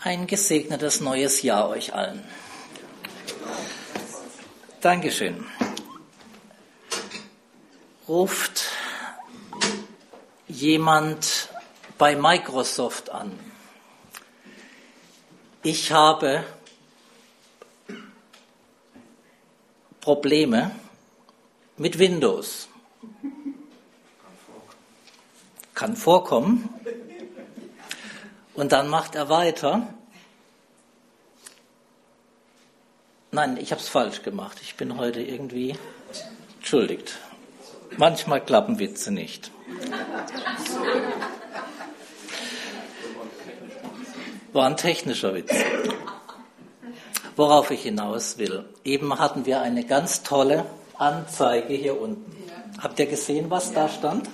Ein gesegnetes neues Jahr euch allen. Dankeschön. Ruft jemand bei Microsoft an? Ich habe Probleme mit Windows. Kann vorkommen. Und dann macht er weiter. Nein, ich habe es falsch gemacht. Ich bin heute irgendwie entschuldigt. Manchmal klappen Witze nicht. War ein technischer Witz. Worauf ich hinaus will. Eben hatten wir eine ganz tolle Anzeige hier unten. Habt ihr gesehen, was da stand?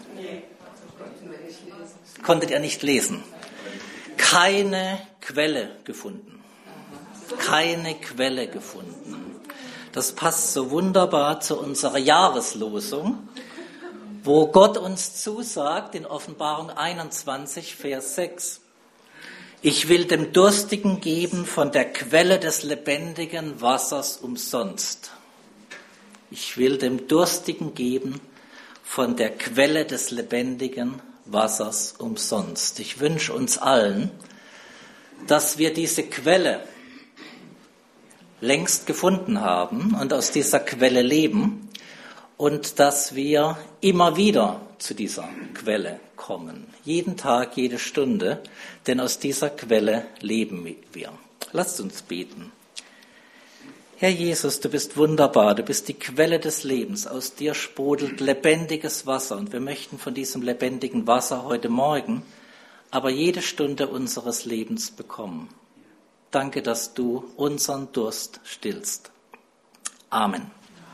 Konntet ihr nicht lesen? Keine Quelle gefunden. Keine Quelle gefunden. Das passt so wunderbar zu unserer Jahreslosung, wo Gott uns zusagt in Offenbarung 21, Vers 6. Ich will dem Durstigen geben von der Quelle des lebendigen Wassers umsonst. Ich will dem Durstigen geben von der Quelle des lebendigen Wassers umsonst. Ich wünsche uns allen, dass wir diese Quelle längst gefunden haben und aus dieser Quelle leben und dass wir immer wieder zu dieser Quelle kommen. Jeden Tag, jede Stunde, denn aus dieser Quelle leben wir. Lasst uns beten. Herr Jesus, du bist wunderbar, du bist die Quelle des Lebens, aus dir sprudelt lebendiges Wasser und wir möchten von diesem lebendigen Wasser heute Morgen, aber jede Stunde unseres Lebens bekommen. Danke, dass du unseren Durst stillst. Amen.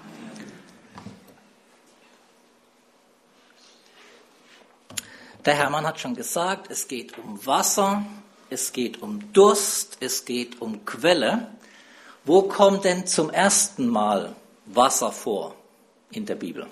Der Hermann hat schon gesagt, es geht um Wasser, es geht um Durst, es geht um Quelle. Wo kommt denn zum ersten Mal Wasser vor in der Bibel?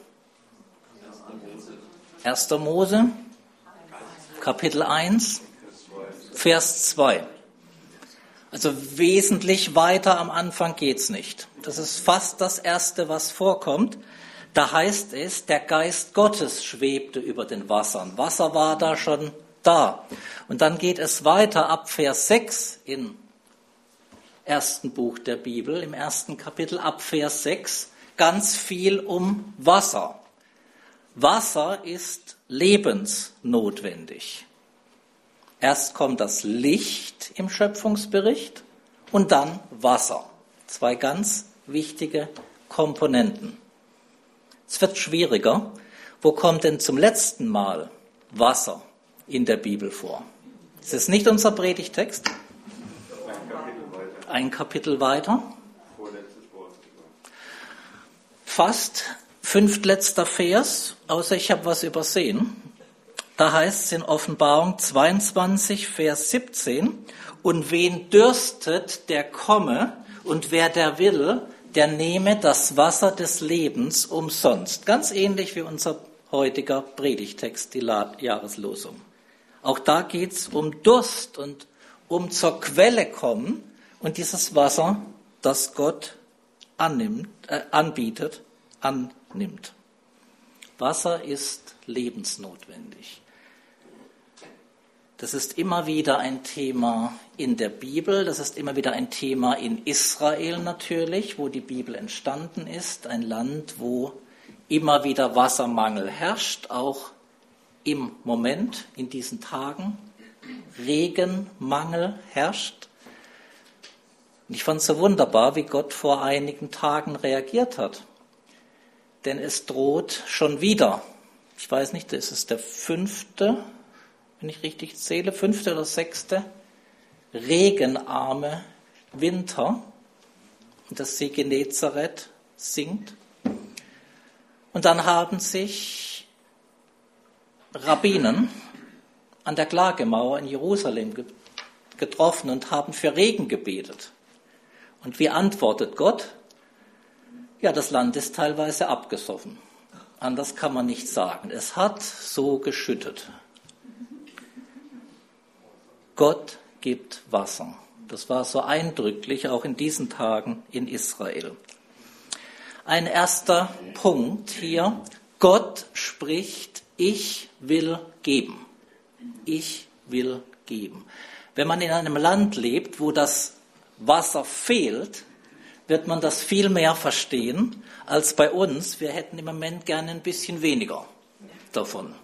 1. Mose, Kapitel 1, Vers 2. Also wesentlich weiter am Anfang geht's nicht. Das ist fast das Erste, was vorkommt. Da heißt es, der Geist Gottes schwebte über den Wassern. Wasser war da schon da. Und dann geht es weiter ab Vers 6 im ersten Buch der Bibel, im ersten Kapitel ab Vers 6, ganz viel um Wasser. Wasser ist lebensnotwendig. Erst kommt das Licht im Schöpfungsbericht und dann Wasser. Zwei ganz wichtige Komponenten. Es wird schwieriger. Wo kommt denn zum letzten Mal Wasser in der Bibel vor? Das ist nicht unser Predigtext. Ein Kapitel weiter. Fast fünftletzter Vers, außer ich habe was übersehen. Da heißt es in Offenbarung 22, Vers 17, und wen dürstet, der komme, und wer der will, der nehme das Wasser des Lebens umsonst. Ganz ähnlich wie unser heutiger Predigtext, die Jahreslosung. Auch da geht es um Durst und um zur Quelle kommen und dieses Wasser, das Gott anbietet, annimmt. Wasser ist lebensnotwendig. Das ist immer wieder ein Thema in der Bibel, das ist immer wieder ein Thema in Israel natürlich, wo die Bibel entstanden ist, ein Land, wo immer wieder Wassermangel herrscht, auch im Moment, in diesen Tagen, Regenmangel herrscht. Und ich fand es so wunderbar, wie Gott vor einigen Tagen reagiert hat, denn es droht schon wieder, ich weiß nicht, ist es der 5., wenn ich richtig zähle, 5. oder 6. regenarme Winter und das See Genezareth sinkt. Und dann haben sich Rabbinen an der Klagemauer in Jerusalem getroffen und haben für Regen gebetet. Und wie antwortet Gott? Ja, das Land ist teilweise abgesoffen. Anders kann man nicht sagen. Es hat so geschüttet. Gott gibt Wasser. Das war so eindrücklich, auch in diesen Tagen in Israel. Ein erster Punkt hier. Gott spricht, ich will geben. Ich will geben. Wenn man in einem Land lebt, wo das Wasser fehlt, wird man das viel mehr verstehen als bei uns. Wir hätten im Moment gerne ein bisschen weniger davon.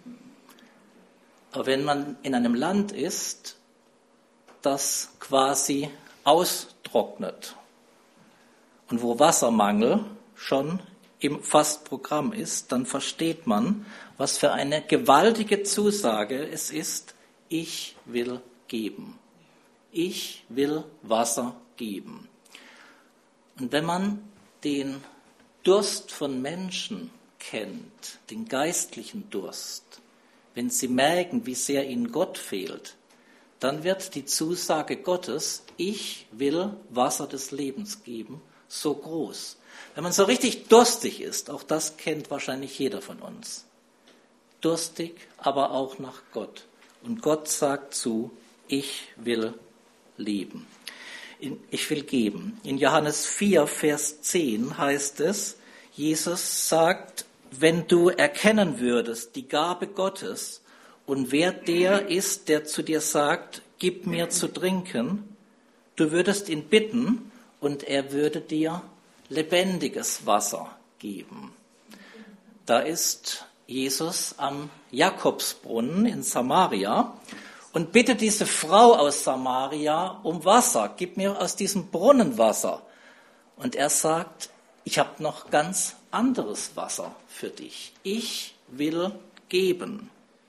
Aber wenn man in einem Land ist, das quasi austrocknet und wo Wassermangel schon im fast Programm ist, dann versteht man, was für eine gewaltige Zusage es ist, ich will geben. Ich will Wasser geben. Und wenn man den Durst von Menschen kennt, den geistlichen Durst, wenn sie merken, wie sehr ihnen Gott fehlt, dann wird die Zusage Gottes, ich will Wasser des Lebens geben, so groß. Wenn man so richtig durstig ist, auch das kennt wahrscheinlich jeder von uns, durstig, aber auch nach Gott. Und Gott sagt zu, ich will leben. Ich will geben. In Johannes 4, Vers 10 heißt es, Jesus sagt, wenn du erkennen würdest die Gabe Gottes und wer der ist, der zu dir sagt, gib mir zu trinken, du würdest ihn bitten und er würde dir lebendiges Wasser geben. Da ist Jesus am Jakobsbrunnen in Samaria und bittet diese Frau aus Samaria um Wasser. Gib mir aus diesem Brunnen Wasser. Und er sagt, ich habe noch ganz anderes Wasser für dich. Ich will geben.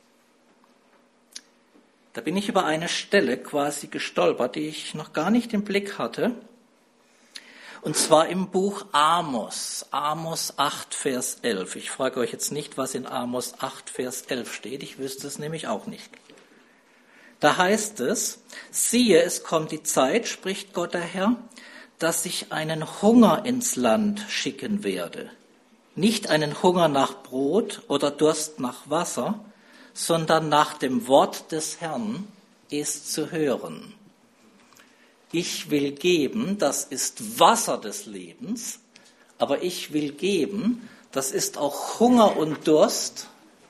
Da bin ich über eine Stelle quasi gestolpert, die ich noch gar nicht im Blick hatte. Und zwar im Buch Amos, Amos 8, Vers 11. Ich frage euch jetzt nicht, was in Amos 8, Vers 11 steht. Ich wüsste es nämlich auch nicht. Da heißt es, siehe, es kommt die Zeit, spricht Gott der Herr, dass ich einen Hunger ins Land schicken werde. Nicht einen Hunger nach Brot oder Durst nach Wasser, sondern nach dem Wort des Herrn, es zu hören. Ich will geben, das ist Wasser des Lebens, aber ich will geben, das ist auch Hunger und Durst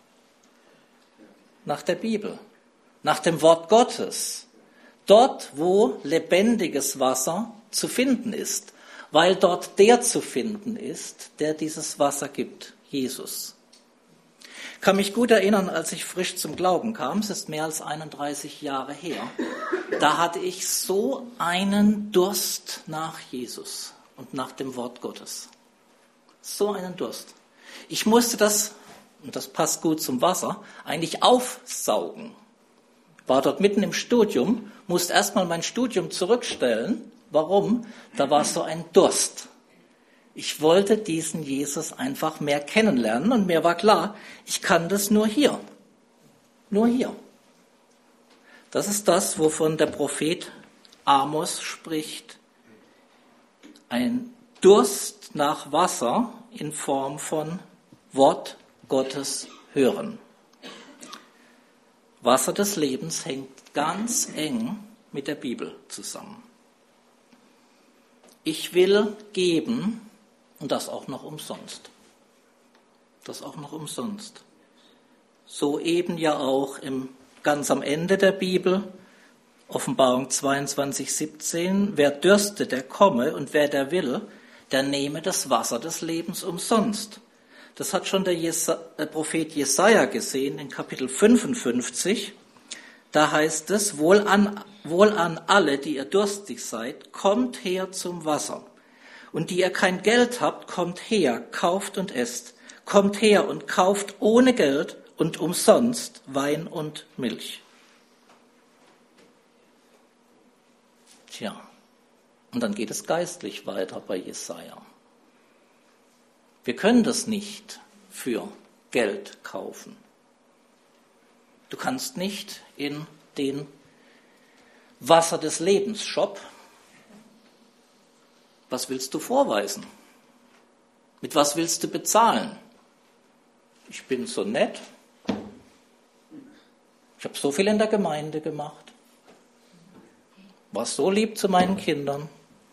nach der Bibel, nach dem Wort Gottes. Dort, wo lebendiges Wasser zu finden ist, weil dort der zu finden ist, der dieses Wasser gibt, Jesus. Ich kann mich gut erinnern, als ich frisch zum Glauben kam, es ist mehr als 31 Jahre her, da hatte ich so einen Durst nach Jesus und nach dem Wort Gottes. So einen Durst. Ich musste das, und das passt gut zum Wasser, eigentlich aufsaugen. War dort mitten im Studium, musste erstmal mein Studium zurückstellen. Warum? Da war so ein Durst. Ich wollte diesen Jesus einfach mehr kennenlernen und mir war klar, ich kann das nur hier. Nur hier. Das ist das, wovon der Prophet Amos spricht. Ein Durst nach Wasser in Form von Wort Gottes hören. Wasser des Lebens hängt ganz eng mit der Bibel zusammen. Ich will geben und das auch noch umsonst. Das auch noch umsonst. So eben ja auch ganz am Ende der Bibel, Offenbarung 22,17, wer dürstet, der komme und wer der will, der nehme das Wasser des Lebens umsonst. Das hat schon der Prophet Jesaja gesehen in Kapitel 55. Da heißt es, wohl an alle, die ihr durstig seid, kommt her zum Wasser. Und die ihr kein Geld habt, kommt her, kauft und esst. Kommt her und kauft ohne Geld und umsonst Wein und Milch. Tja, und dann geht es geistlich weiter bei Jesaja. Wir können das nicht für Geld kaufen. Du kannst nicht in den Wasser des Lebens Shop. Was willst du vorweisen? Mit was willst du bezahlen? Ich bin so nett. Ich habe so viel in der Gemeinde gemacht. war so lieb zu meinen Kindern.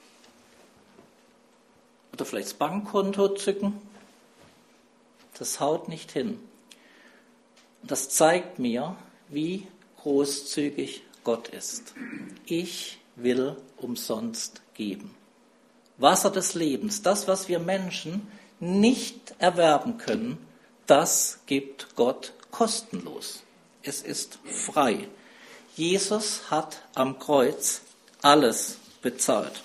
Oder vielleicht das Bankkonto zücken. Das haut nicht hin. Das zeigt mir, wie großzügig Gott ist. Ich will umsonst geben. Wasser des Lebens, das, was wir Menschen nicht erwerben können, das gibt Gott kostenlos. Es ist frei. Jesus hat am Kreuz alles bezahlt.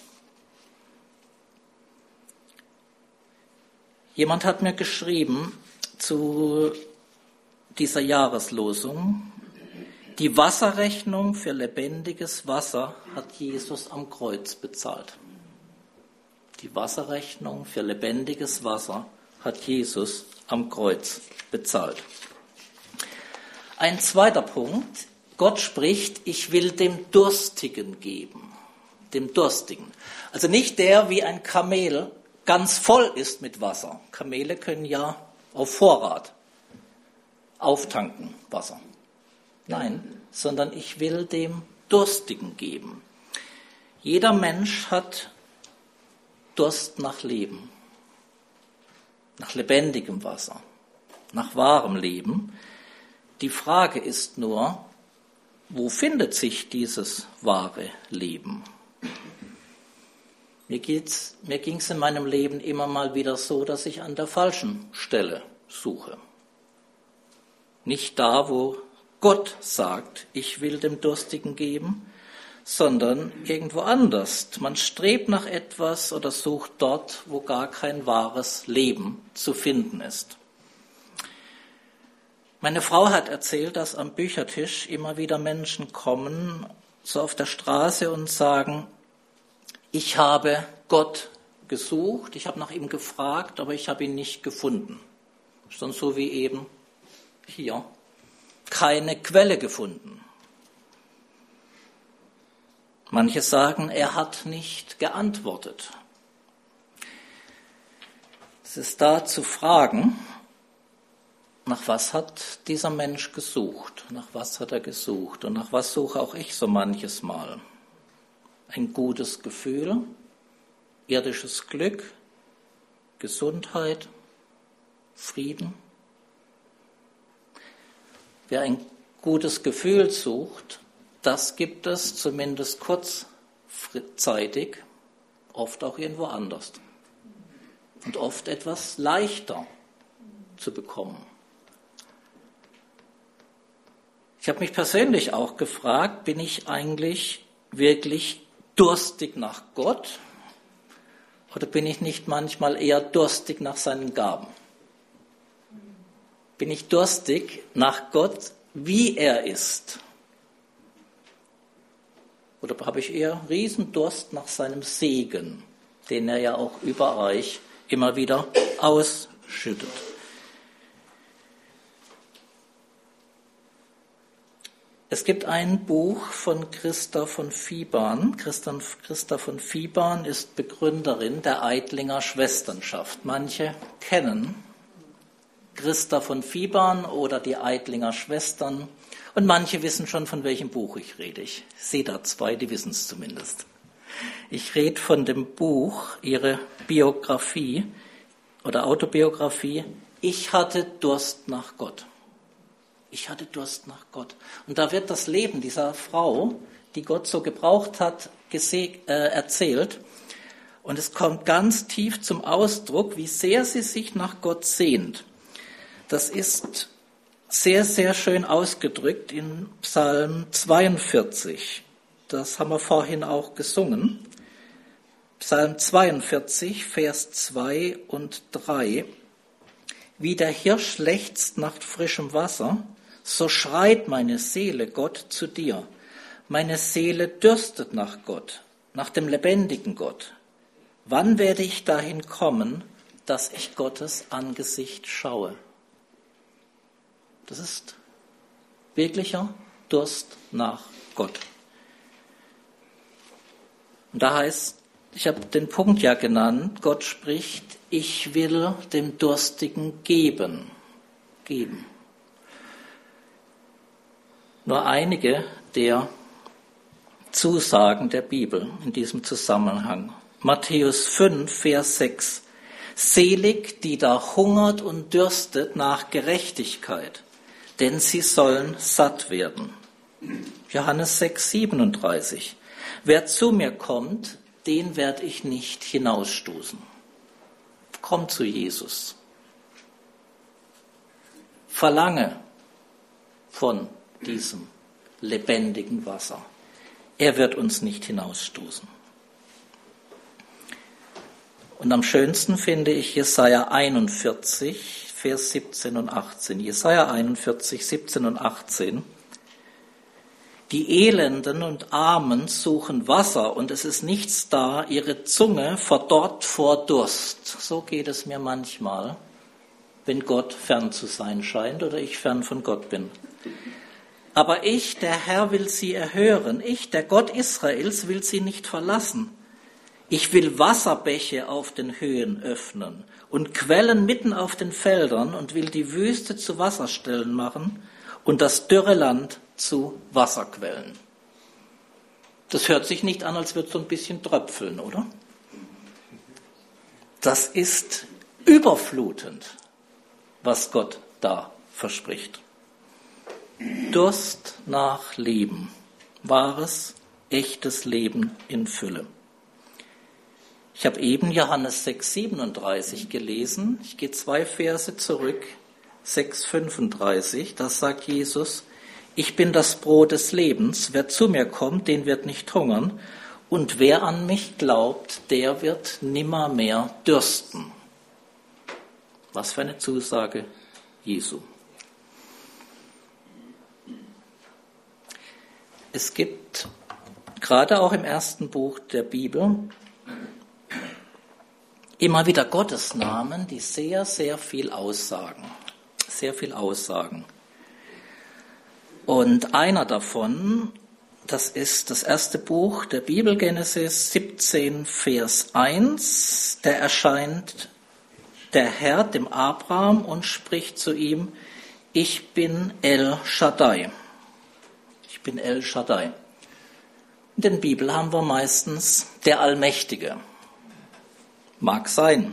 Jemand hat mir geschrieben zu dieser Jahreslosung, die Wasserrechnung für lebendiges Wasser hat Jesus am Kreuz bezahlt. Die Wasserrechnung für lebendiges Wasser hat Jesus am Kreuz bezahlt. Ein zweiter Punkt, Gott spricht, ich will dem Durstigen geben. Dem Durstigen. Also nicht der wie ein Kamel ganz voll ist mit Wasser. Kamele können ja auf Vorrat auftanken Wasser. Nein, sondern ich will dem Durstigen geben. Jeder Mensch hat Durst nach Leben, nach lebendigem Wasser, nach wahrem Leben. Die Frage ist nur, wo findet sich dieses wahre Leben? Mir ging es in meinem Leben immer mal wieder so, dass ich an der falschen Stelle suche. Nicht da, wo Gott sagt, ich will dem Durstigen geben, sondern irgendwo anders. Man strebt nach etwas oder sucht dort, wo gar kein wahres Leben zu finden ist. Meine Frau hat erzählt, dass am Büchertisch immer wieder Menschen kommen, so auf der Straße und sagen, ich habe Gott gesucht, ich habe nach ihm gefragt, aber ich habe ihn nicht gefunden. Schon so wie eben hier. Keine Quelle gefunden. Manche sagen, er hat nicht geantwortet. Es ist da zu fragen, nach was hat dieser Mensch gesucht? Nach was hat er gesucht? Und nach was suche auch ich so manches Mal? Ein gutes Gefühl, irdisches Glück, Gesundheit, Frieden. Wer ein gutes Gefühl sucht, das gibt es zumindest kurzzeitig, oft auch irgendwo anders. Und oft etwas leichter zu bekommen. Ich habe mich persönlich auch gefragt, bin ich eigentlich wirklich durstig nach Gott oder bin ich nicht manchmal eher durstig nach seinen Gaben? Bin ich durstig nach Gott, wie er ist? Oder habe ich eher Riesendurst nach seinem Segen, den er ja auch überreich immer wieder ausschüttet? Es gibt ein Buch von Christa von Viehbahn. Christa von Viehbahn ist Begründerin der Eitlinger Schwesternschaft. Manche kennen Christa von Viehbahn oder die Eitlinger Schwestern. Und manche wissen schon, von welchem Buch ich rede. Ich sehe da zwei, die wissen es zumindest. Ich rede von dem Buch, ihre Biografie oder Autobiografie, Ich hatte Durst nach Gott. Ich hatte Durst nach Gott. Und da wird das Leben dieser Frau, die Gott so gebraucht hat, erzählt. Und es kommt ganz tief zum Ausdruck, wie sehr sie sich nach Gott sehnt. Das ist sehr, sehr schön ausgedrückt in Psalm 42. Das haben wir vorhin auch gesungen. Psalm 42, Vers 2 und 3. Wie der Hirsch lechzt nach frischem Wasser, so schreit meine Seele Gott zu dir. Meine Seele dürstet nach Gott, nach dem lebendigen Gott. Wann werde ich dahin kommen, dass ich Gottes Angesicht schaue? Das ist wirklicher Durst nach Gott. Und da heißt, ich habe den Punkt ja genannt, Gott spricht, ich will dem Durstigen geben. Geben. Nur einige der Zusagen der Bibel in diesem Zusammenhang. Matthäus 5, Vers 6. Selig, die da hungert und dürstet nach Gerechtigkeit, denn sie sollen satt werden. Johannes 6, 37. Wer zu mir kommt, den werde ich nicht hinausstoßen. Komm zu Jesus. Verlange von diesem lebendigen Wasser. Er wird uns nicht hinausstoßen. Und am schönsten finde ich Jesaja 41, Vers 17 und 18. Jesaja 41, 17 und 18. Die Elenden und Armen suchen Wasser und es ist nichts da, ihre Zunge verdorrt vor Durst. So geht es mir manchmal, wenn Gott fern zu sein scheint oder ich fern von Gott bin. Aber ich, der Herr, will sie erhören. Ich, der Gott Israels, will sie nicht verlassen. Ich will Wasserbäche auf den Höhen öffnen und Quellen mitten auf den Feldern und will die Wüste zu Wasserstellen machen und das dürre Land zu Wasserquellen. Das hört sich nicht an, als würde so ein bisschen tröpfeln, oder? Das ist überflutend, was Gott da verspricht. Durst nach Leben, wahres, echtes Leben in Fülle. Ich habe eben Johannes 6, 37 gelesen. Ich gehe 2 Verse zurück, 6, 35. Da sagt Jesus, ich bin das Brot des Lebens. Wer zu mir kommt, den wird nicht hungern. Und wer an mich glaubt, der wird nimmermehr dürsten. Was für eine Zusage Jesu. Es gibt gerade auch im ersten Buch der Bibel immer wieder Gottesnamen, die sehr, sehr viel aussagen. Sehr viel aussagen. Und einer davon, das ist das erste Buch der Bibel, Genesis 17, Vers 1. Da erscheint der Herr dem Abraham und spricht zu ihm, ich bin El Shaddai. Ich bin El Shaddai. In der Bibel haben wir meistens der Allmächtige. Mag sein.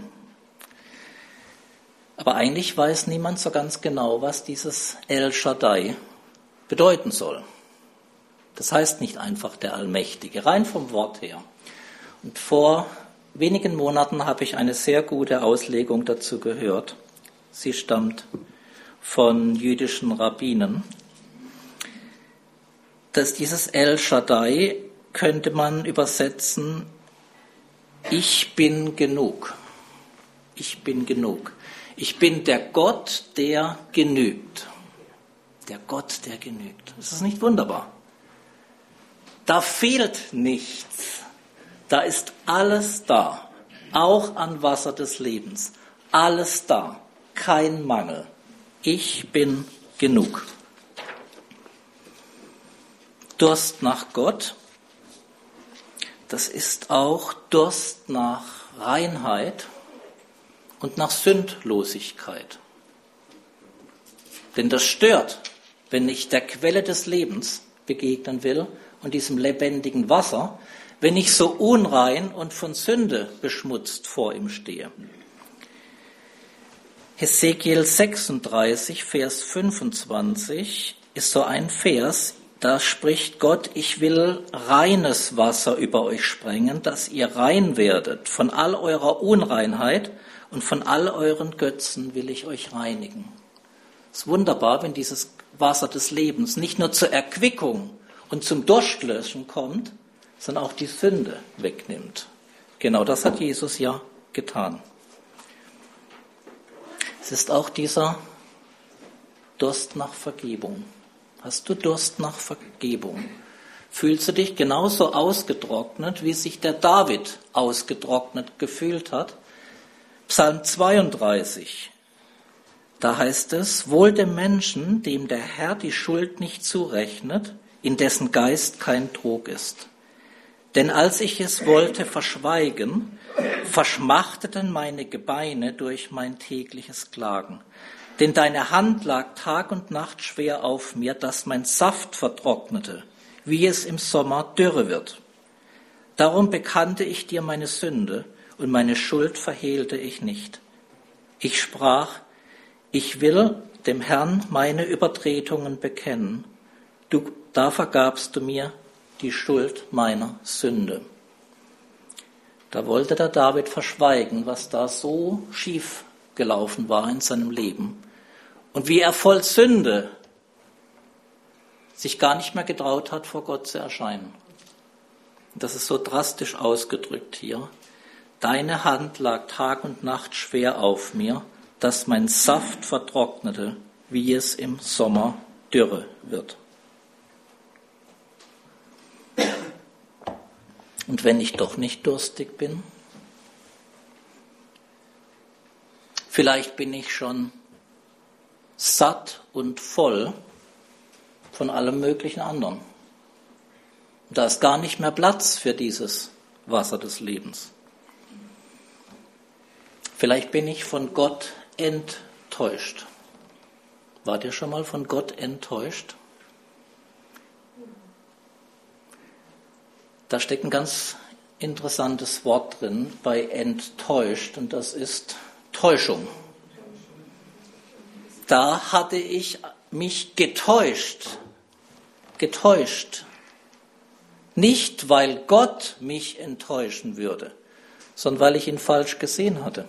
Aber eigentlich weiß niemand so ganz genau, was dieses El Shaddai bedeuten soll. Das heißt nicht einfach der Allmächtige, rein vom Wort her. Und vor wenigen Monaten habe ich eine sehr gute Auslegung dazu gehört. Sie stammt von jüdischen Rabbinen. Dass dieses El Shaddai könnte man übersetzen, ich bin genug. Ich bin genug. Ich bin der Gott, der genügt. Der Gott, der genügt. Ist das nicht wunderbar? Da fehlt nichts. Da ist alles da. Auch an Wasser des Lebens. Alles da. Kein Mangel. Ich bin genug. Durst nach Gott. Das ist auch Durst nach Reinheit und nach Sündlosigkeit. Denn das stört, wenn ich der Quelle des Lebens begegnen will und diesem lebendigen Wasser, wenn ich so unrein und von Sünde beschmutzt vor ihm stehe. Hesekiel 36, Vers 25 ist so ein Vers, da spricht Gott, ich will reines Wasser über euch sprengen, dass ihr rein werdet. Von all eurer Unreinheit und von all euren Götzen will ich euch reinigen. Es ist wunderbar, wenn dieses Wasser des Lebens nicht nur zur Erquickung und zum Durstlöschen kommt, sondern auch die Sünde wegnimmt. Genau das hat Jesus ja getan. Es ist auch dieser Durst nach Vergebung. Hast du Durst nach Vergebung? Fühlst du dich genauso ausgetrocknet, wie sich der David ausgetrocknet gefühlt hat? Psalm 32, da heißt es, wohl dem Menschen, dem der Herr die Schuld nicht zurechnet, in dessen Geist kein Trug ist. Denn als ich es wollte verschweigen, verschmachteten meine Gebeine durch mein tägliches Klagen. Denn deine Hand lag Tag und Nacht schwer auf mir, dass mein Saft vertrocknete, wie es im Sommer Dürre wird. Darum bekannte ich dir meine Sünde und meine Schuld verhehlte ich nicht. Ich sprach, ich will dem Herrn meine Übertretungen bekennen. Da vergabst du mir die Schuld meiner Sünde. Da wollte der David verschweigen, was da so schief gelaufen war in seinem Leben und wie er voll Sünde sich gar nicht mehr getraut hat, vor Gott zu erscheinen. Das ist so drastisch ausgedrückt hier. Deine Hand lag Tag und Nacht schwer auf mir, dass mein Saft vertrocknete, wie es im Sommer Dürre wird. Und wenn ich doch nicht durstig bin, vielleicht bin ich schon satt und voll von allem möglichen anderen. Und da ist gar nicht mehr Platz für dieses Wasser des Lebens. Vielleicht bin ich von Gott enttäuscht. Wart ihr schon mal von Gott enttäuscht? Da steckt ein ganz interessantes Wort drin bei enttäuscht und das ist Täuschung. Da hatte ich mich getäuscht. Nicht, weil Gott mich enttäuschen würde, sondern weil ich ihn falsch gesehen hatte.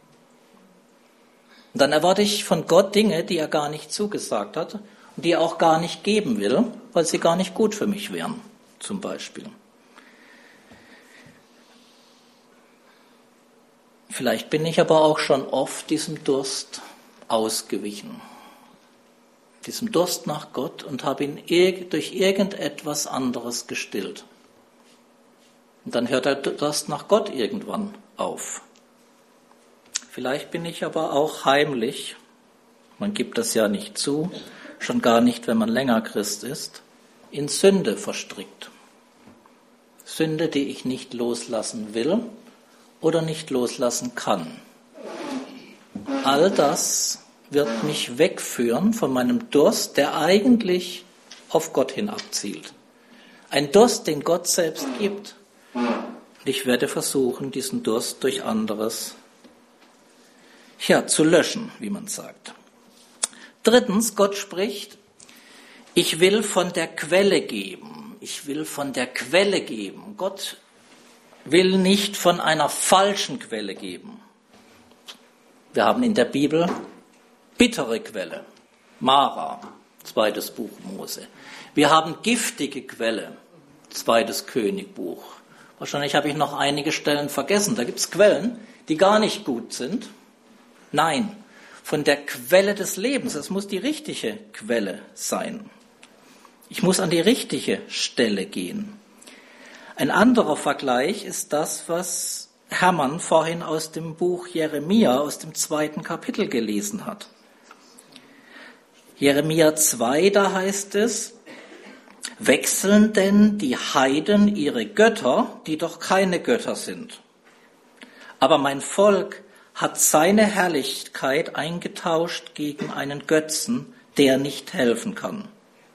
Und dann erwarte ich von Gott Dinge, die er gar nicht zugesagt hat und die er auch gar nicht geben will, weil sie gar nicht gut für mich wären, zum Beispiel. Vielleicht bin ich aber auch schon oft diesem Durst ausgewichen, diesem Durst nach Gott und habe ihn durch irgendetwas anderes gestillt. Und dann hört der Durst nach Gott irgendwann auf. Vielleicht bin ich aber auch heimlich, man gibt das ja nicht zu, schon gar nicht, wenn man länger Christ ist, in Sünde verstrickt. Sünde, die ich nicht loslassen will oder nicht loslassen kann. All das wird mich wegführen von meinem Durst, der eigentlich auf Gott hin abzielt. Ein Durst, den Gott selbst gibt. Und ich werde versuchen, diesen Durst durch anderes zu löschen, wie man sagt. Drittens, Gott spricht, ich will von der Quelle geben. Ich will von der Quelle geben. Gott will nicht von einer falschen Quelle geben. Wir haben in der Bibel bittere Quelle, Mara, 2. Buch Mose. Wir haben giftige Quelle, 2. Königbuch. Wahrscheinlich habe ich noch einige Stellen vergessen. Da gibt es Quellen, die gar nicht gut sind. Nein, von der Quelle des Lebens. Es muss die richtige Quelle sein. Ich muss an die richtige Stelle gehen. Ein anderer Vergleich ist das, was Hermann vorhin aus dem Buch Jeremia, aus dem 2. Kapitel gelesen hat. Jeremia 2, da heißt es, wechseln denn die Heiden ihre Götter, die doch keine Götter sind? Aber mein Volk hat seine Herrlichkeit eingetauscht gegen einen Götzen, der nicht helfen kann.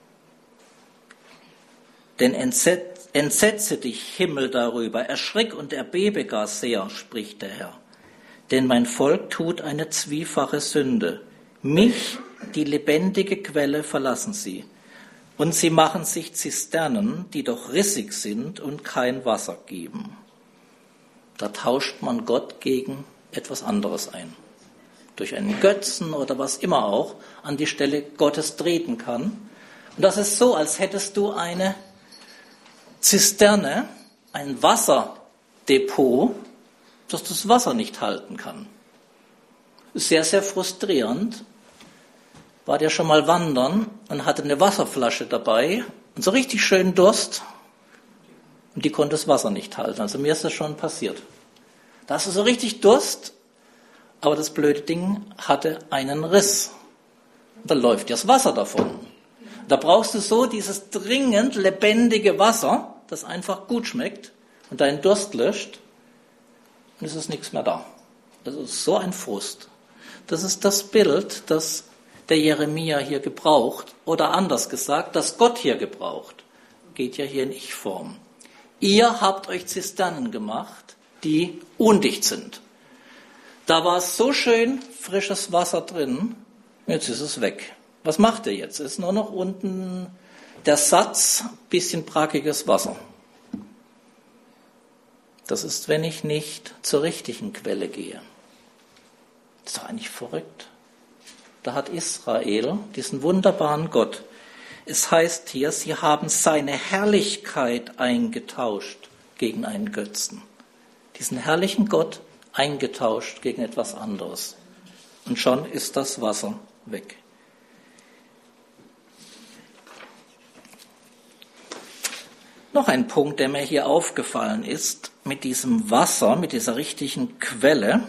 Denn entsetze dich, Himmel, darüber, erschrick und erbebe gar sehr, spricht der Herr. Denn mein Volk tut eine zwiefache Sünde. Mich, die lebendige Quelle, verlassen sie. Und sie machen sich Zisternen, die doch rissig sind und kein Wasser geben. Da tauscht man Gott gegen etwas anderes ein. Durch einen Götzen oder was immer auch an die Stelle Gottes treten kann. Und das ist so, als hättest du eine Zisterne, ein Wasserdepot, das das Wasser nicht halten kann. Sehr, sehr frustrierend. War der schon mal wandern und hatte eine Wasserflasche dabei und so richtig schön Durst und die konnte das Wasser nicht halten. Also mir ist das schon passiert. Da hast du so richtig Durst, aber das blöde Ding hatte einen Riss. Da läuft dir das Wasser davon. Da brauchst du so dieses dringend lebendige Wasser, das einfach gut schmeckt und deinen Durst löscht und es ist nichts mehr da. Das ist so ein Frust. Das ist das Bild, das der Jeremia hier gebraucht oder anders gesagt, das Gott hier gebraucht. geht ja hier in Ich-Form. Ihr habt euch Zisternen gemacht, die undicht sind. Da war so schön frisches Wasser drin, jetzt ist es weg. Was macht ihr jetzt? Ist nur noch unten der Satz, bisschen brackiges Wasser. Das ist, wenn ich nicht zur richtigen Quelle gehe. Das ist doch eigentlich verrückt. Da hat Israel diesen wunderbaren Gott. Es heißt hier, sie haben seine Herrlichkeit eingetauscht gegen einen Götzen. Diesen herrlichen Gott eingetauscht gegen etwas anderes. Und schon ist das Wasser weg. Noch ein Punkt, der mir hier aufgefallen ist, mit diesem Wasser, mit dieser richtigen Quelle.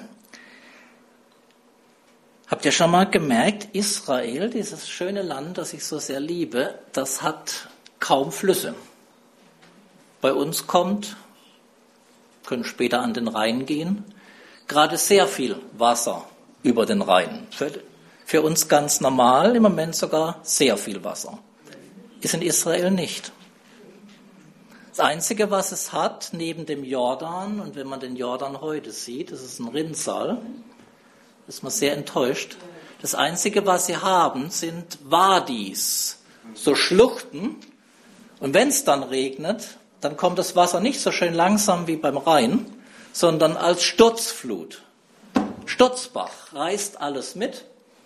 Habt ihr schon mal gemerkt, Israel, dieses schöne Land, das ich so sehr liebe, das hat kaum Flüsse. Bei uns können später an den Rhein gehen, gerade sehr viel Wasser über den Rhein. Für uns ganz normal, im Moment sogar sehr viel Wasser. Ist in Israel nicht. Das Einzige, was es hat, neben dem Jordan, und wenn man den Jordan heute sieht, das ist ein Rinnsal, ist man sehr enttäuscht. Das Einzige, was sie haben, sind Wadis, so Schluchten. Und wenn es dann regnet, dann kommt das Wasser nicht so schön langsam wie beim Rhein, sondern als Sturzflut. Sturzbach reißt alles mit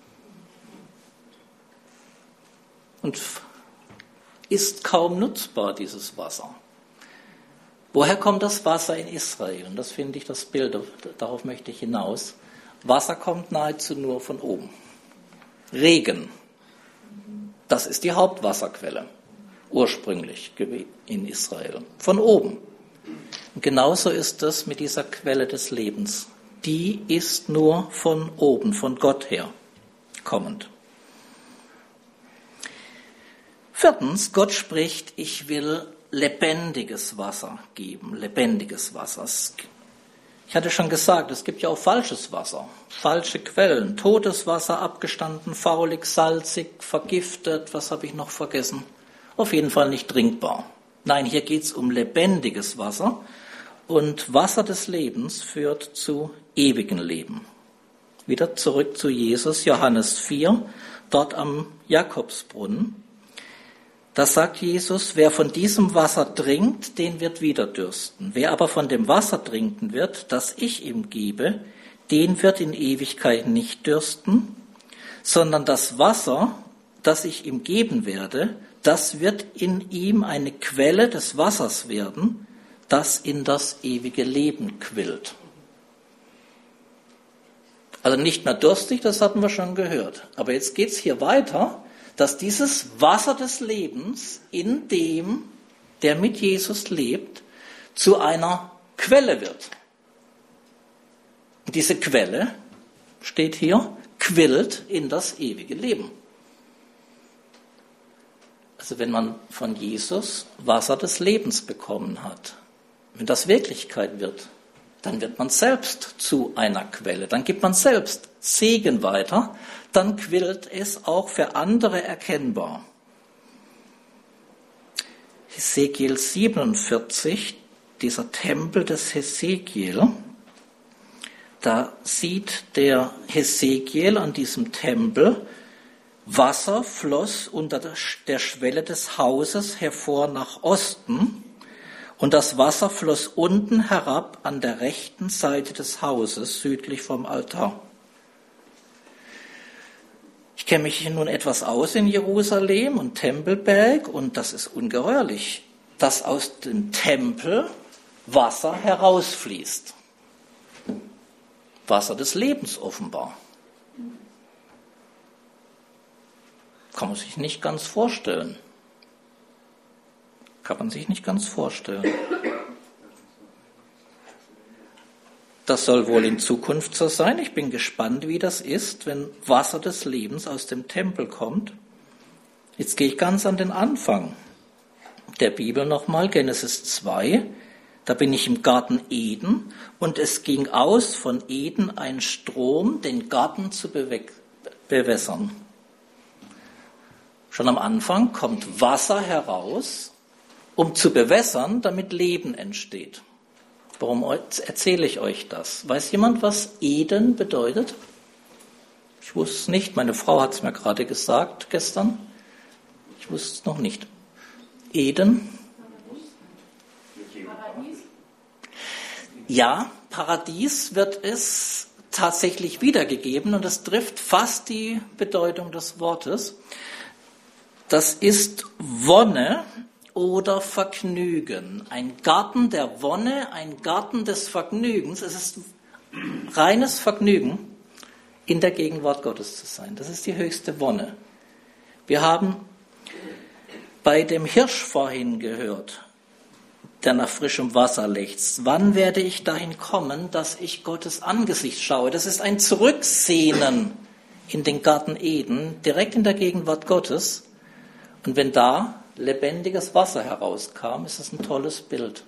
und ist kaum nutzbar, dieses Wasser. Woher kommt das Wasser in Israel? Und das finde ich das Bild, darauf möchte ich hinaus. Wasser kommt nahezu nur von oben. Regen, das ist die Hauptwasserquelle, ursprünglich in Israel, von oben. Und genauso ist es mit dieser Quelle des Lebens. Die ist nur von oben, von Gott her kommend. Viertens, Gott spricht, ich will lebendiges Wasser geben, lebendiges Wasser. Ich hatte schon gesagt, es gibt ja auch falsches Wasser, falsche Quellen, totes Wasser, abgestanden, faulig, salzig, vergiftet, was habe ich noch vergessen? Auf jeden Fall nicht trinkbar. Nein, hier geht es um lebendiges Wasser und Wasser des Lebens führt zu ewigem Leben. Wieder zurück zu Jesus, Johannes 4, dort am Jakobsbrunnen. Da sagt Jesus, wer von diesem Wasser trinkt, den wird wieder dürsten. Wer aber von dem Wasser trinken wird, das ich ihm gebe, den wird in Ewigkeit nicht dürsten, sondern das Wasser, das ich ihm geben werde, das wird in ihm eine Quelle des Wassers werden, das in das ewige Leben quillt. Also nicht mehr durstig, das hatten wir schon gehört. Aber jetzt geht es hier weiter, dass dieses Wasser des Lebens in dem, der mit Jesus lebt, zu einer Quelle wird. Und diese Quelle, steht hier, quillt in das ewige Leben. Also wenn man von Jesus Wasser des Lebens bekommen hat, wenn das Wirklichkeit wird, dann wird man selbst zu einer Quelle, dann gibt man selbst Segen weiter, dann quillt es auch für andere erkennbar. Hesekiel 47, dieser Tempel des Hesekiel, da sieht der Hesekiel an diesem Tempel, Wasser floss unter der Schwelle des Hauses hervor nach Osten, und das Wasser floss unten herab an der rechten Seite des Hauses, südlich vom Altar. Ich kenne mich nun etwas aus in Jerusalem und Tempelberg, und das ist ungeheuerlich, dass aus dem Tempel Wasser herausfließt. Wasser des Lebens offenbar. Kann man sich nicht ganz vorstellen. Kann man sich nicht ganz vorstellen. Das soll wohl in Zukunft so sein. Ich bin gespannt, wie das ist, wenn Wasser des Lebens aus dem Tempel kommt. Jetzt gehe ich ganz an den Anfang der Bibel nochmal, Genesis 2. Da bin ich im Garten Eden und es ging aus von Eden ein Strom, den Garten zu bewässern. Schon am Anfang kommt Wasser heraus um zu bewässern, damit Leben entsteht. Warum erzähle ich euch das? Weiß jemand, was Eden bedeutet? Ich wusste es nicht. Meine Frau hat es mir gerade gesagt gestern. Ich wusste es noch nicht. Eden? Ja, Paradies wird es tatsächlich wiedergegeben und das trifft fast die Bedeutung des Wortes. Das ist Wonne oder Vergnügen. Ein Garten der Wonne, ein Garten des Vergnügens. Es ist reines Vergnügen, in der Gegenwart Gottes zu sein. Das ist die höchste Wonne. Wir haben bei dem Hirsch vorhin gehört, der nach frischem Wasser lechzt. Wann werde ich dahin kommen, dass ich Gottes Angesicht schaue? Das ist ein Zurücksehnen in den Garten Eden, direkt in der Gegenwart Gottes. Und wenn da lebendiges Wasser herauskam, ist es ein tolles Bild.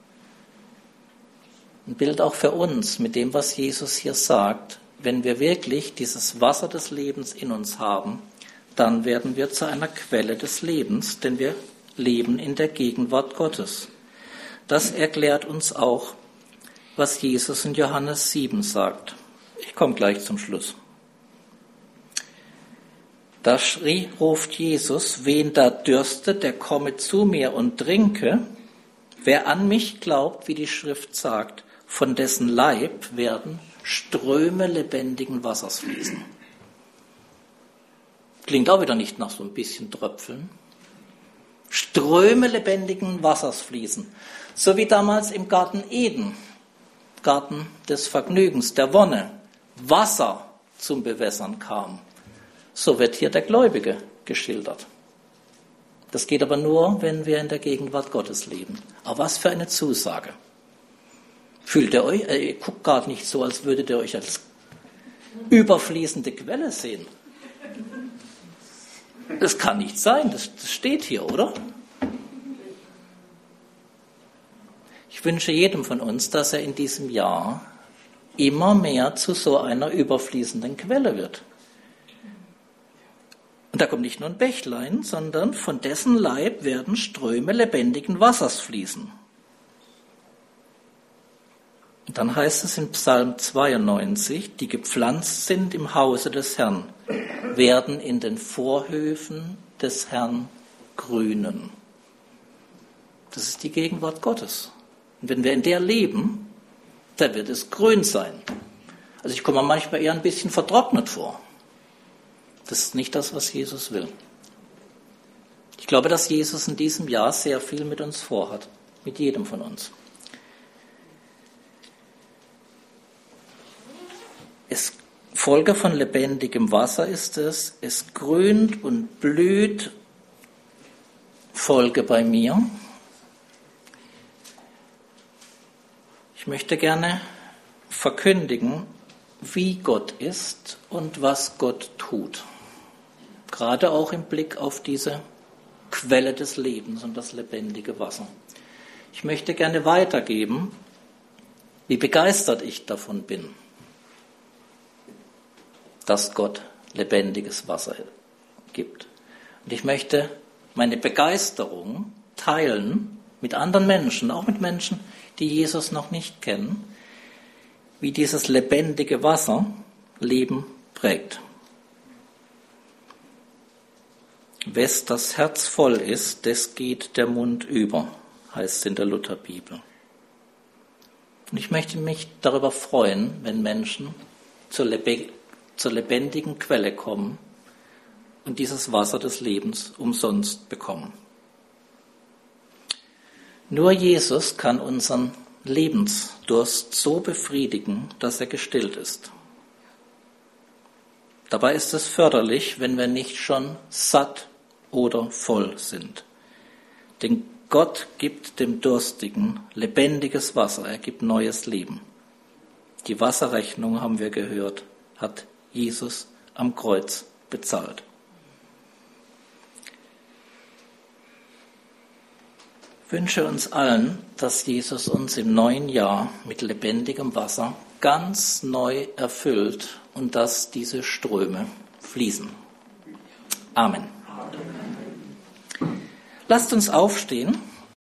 Ein Bild auch für uns, mit dem, was Jesus hier sagt. Wenn wir wirklich dieses Wasser des Lebens in uns haben, dann werden wir zu einer Quelle des Lebens, denn wir leben in der Gegenwart Gottes. Das erklärt uns auch, was Jesus in Johannes 7 sagt. Ich komme gleich zum Schluss. Da ruft Jesus, wen da dürstet, der komme zu mir und trinke. Wer an mich glaubt, wie die Schrift sagt, von dessen Leib werden Ströme lebendigen Wassers fließen. Klingt auch wieder nicht nach so ein bisschen Tröpfeln. Ströme lebendigen Wassers fließen. So wie damals im Garten Eden, Garten des Vergnügens, der Wonne, Wasser zum Bewässern kam. So wird hier der Gläubige geschildert. Das geht aber nur, wenn wir in der Gegenwart Gottes leben. Aber was für eine Zusage. Fühlt ihr euch, ihr guckt gerade nicht so, als würdet ihr euch als überfließende Quelle sehen. Das kann nicht sein, das steht hier, oder? Ich wünsche jedem von uns, dass er in diesem Jahr immer mehr zu so einer überfließenden Quelle wird. Und da kommt nicht nur ein Bächlein, sondern von dessen Leib werden Ströme lebendigen Wassers fließen. Und dann heißt es in Psalm 92, die gepflanzt sind im Hause des Herrn, werden in den Vorhöfen des Herrn grünen. Das ist die Gegenwart Gottes. Und wenn wir in der leben, dann wird es grün sein. Also ich komme mir manchmal eher ein bisschen vertrocknet vor. Das ist nicht das, was Jesus will. Ich glaube, dass Jesus in diesem Jahr sehr viel mit uns vorhat, mit jedem von uns. Folge von lebendigem Wasser ist es, es grünt und blüht. Folge bei mir. Ich möchte gerne verkündigen, wie Gott ist und was Gott tut. Gerade auch im Blick auf diese Quelle des Lebens und das lebendige Wasser. Ich möchte gerne weitergeben, wie begeistert ich davon bin, dass Gott lebendiges Wasser gibt. Und ich möchte meine Begeisterung teilen mit anderen Menschen, auch mit Menschen, die Jesus noch nicht kennen, wie dieses lebendige Wasser Leben prägt. Wes das Herz voll ist, des geht der Mund über, heißt es in der Lutherbibel. Und ich möchte mich darüber freuen, wenn Menschen zur lebendigen Quelle kommen und dieses Wasser des Lebens umsonst bekommen. Nur Jesus kann unseren Lebensdurst so befriedigen, dass er gestillt ist. Dabei ist es förderlich, wenn wir nicht schon satt oder voll sind. Denn Gott gibt dem Durstigen lebendiges Wasser, er gibt neues Leben. Die Wasserrechnung, haben wir gehört, hat Jesus am Kreuz bezahlt. Ich wünsche uns allen, dass Jesus uns im neuen Jahr mit lebendigem Wasser ganz neu erfüllt und dass diese Ströme fließen. Amen. Lasst uns aufstehen.